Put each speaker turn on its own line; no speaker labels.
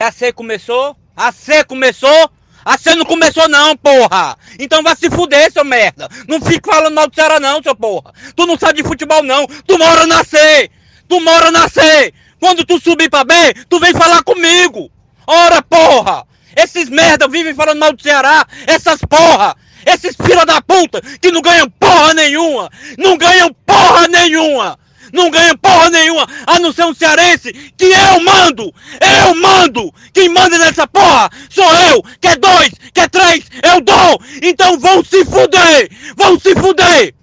A C começou? A C começou? A C não começou não, porra! Então vai se fuder, seu merda! Não fique falando mal do Ceará não, seu porra! Tu não sabe de futebol não! Tu mora na C! Tu mora na C! Quando tu subir pra B, tu vem falar comigo! Ora, porra! Esses merda vivem falando mal do Ceará! Essas porra! Esses filha da puta que não ganham porra nenhuma! Não ganham porra nenhuma! Não ganha porra nenhuma, a não ser um cearense que eu mando! Eu mando! Quem manda nessa porra sou eu! Quer 2, quer 3, eu dou! Então vão se fuder! Vão se fuder!